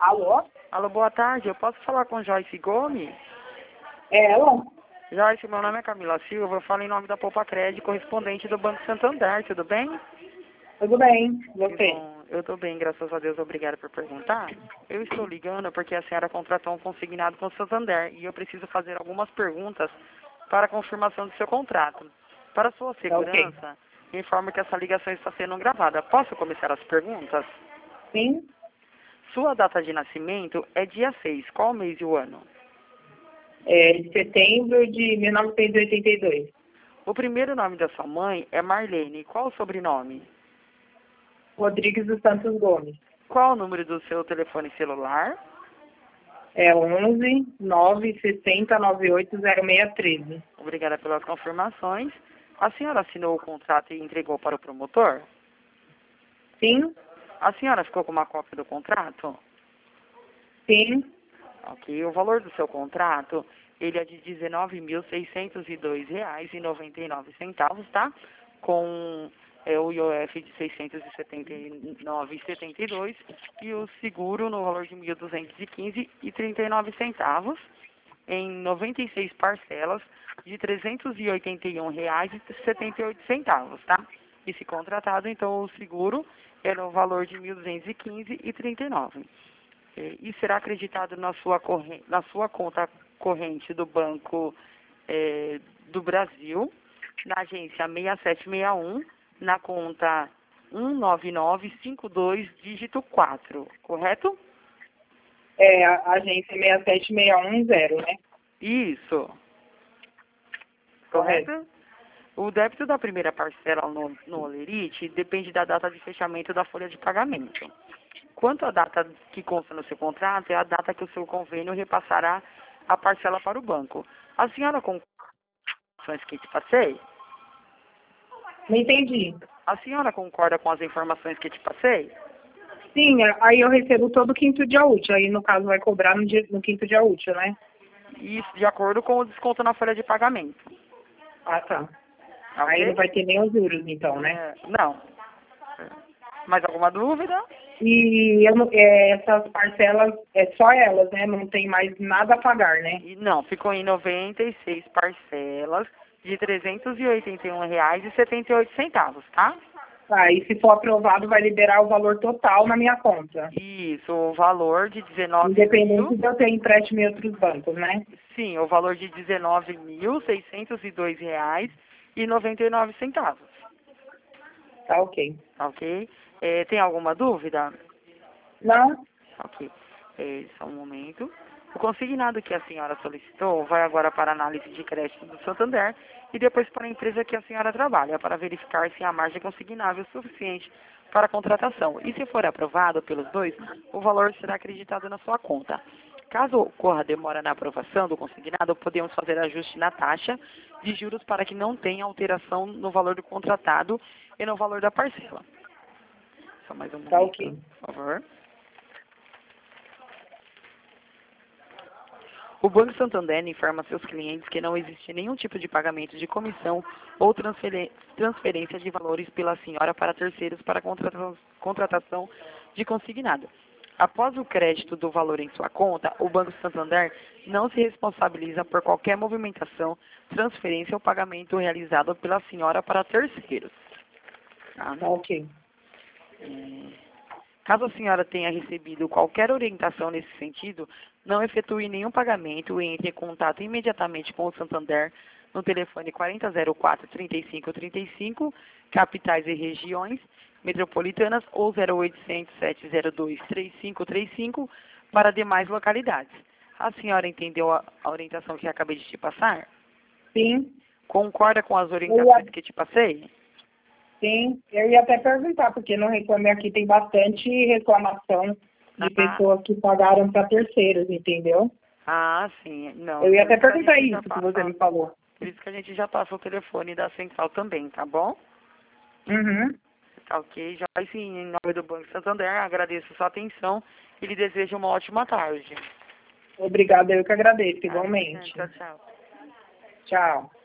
Alô? Alô, boa tarde. Eu posso falar com Joyce Gomes? É ela? Joyce, meu nome é Camila Silva. Eu falo em nome da Poupa Crédito, correspondente do Banco Santander. Tudo bem? Tudo bem, Que você? bom. Eu estou bem, graças a Deus. Obrigada por perguntar. Eu estou ligando porque a senhora contratou um consignado com o Santander e eu preciso fazer algumas perguntas para a confirmação do seu contrato. Para sua Tá ok. segurança, informo que essa ligação está sendo gravada. Posso começar as perguntas? Sim, Sua data de nascimento é dia 6. Qual o mês e o ano? é de setembro de 1982. O primeiro nome da sua mãe é Marlene. Qual o sobrenome? Rodrigues dos Santos Gomes. Qual o número do seu telefone celular? É 11 960 98 0613. Obrigada pelas confirmações. A senhora assinou o contrato e entregou para o promotor? Sim, A senhora ficou com uma cópia do contrato? sim, Ok. O valor do seu contrato, ele é de R$ 19.602,99, tá? Com o IOF de 679,72 e o seguro no valor de 1.215,39 em 96 parcelas de R$ 381,78, tá? E se contratado, então o seguro é no valor de 1.215,39. E será acreditado na sua conta corrente do Banco do Brasil, na agência 6761, na conta 19952, dígito 4, correto? é a agência 67610, né? Isso, Correto. correto? O débito da primeira parcela no Olerite depende da data de fechamento da folha de pagamento. Quanto à data que consta no seu contrato, é a data que o seu convênio repassará a parcela para o banco. A senhora concorda com as informações que te passei? Não entendi. A senhora concorda com as informações que te passei? Sim, aí eu recebo todo quinto dia útil. Aí, no caso, vai cobrar no quinto dia útil, né? Isso de acordo com o desconto na folha de pagamento. Ah, tá. Aí não Ok? vai ter nem os juros, então, né? Não. Mais alguma dúvida? E essas parcelas, é só elas, né? Não tem mais nada a pagar, né? E não, ficou em 96 parcelas de R$ 381,78, tá? Tá, e se for aprovado, vai liberar o valor total na minha conta. Isso, o valor de 19 Independente mil. de eu ter empréstimo em outros bancos, né? Sim, o valor de R$ 19.602,99. Tá ok. Ok? Tem alguma dúvida? Não? Ok. Só um momento. O consignado que a senhora solicitou vai agora para a análise de crédito do Santander e depois para a empresa que a senhora trabalha, para verificar se a margem consignável é suficiente para a contratação. E se for aprovado pelos dois, o valor será acreditado na sua conta. Caso ocorra demora na aprovação do consignado, podemos fazer ajuste na taxa de juros para que não tenha alteração no valor do contratado e no valor da parcela. Só mais um Tá momento, ok. por favor. O Banco Santander informa seus clientes que não existe nenhum tipo de pagamento de comissão ou transferência de valores pela senhora para terceiros para contratação de consignado. Após o crédito do valor em sua conta, o Banco Santander não se responsabiliza por qualquer movimentação, transferência ou pagamento realizado pela senhora para terceiros. Tá? Tá ok. Caso a senhora tenha recebido qualquer orientação nesse sentido, não efetue nenhum pagamento e entre em contato imediatamente com o Santander no telefone 4004-3535, capitais e regiões metropolitanas, ou 0800 702 3535 para demais localidades. A senhora entendeu a orientação que acabei de te passar? Sim. Concorda com as Eu orientações ia, que te passei? sim, eu ia até perguntar, porque no Reclame Aqui tem bastante reclamação de Ah, pessoas que pagaram para terceiros, entendeu? sim. Não, Eu ia por até isso que a perguntar gente já isso que você passa. me falou. Por isso que a gente já passa o telefone da central também, tá bom? Uhum. Tá ok. Já assim, em nome do Banco Santander, agradeço a sua atenção e lhe desejo uma ótima tarde. Obrigada, eu que agradeço, Tá? igualmente. Tchau, tchau. Tchau.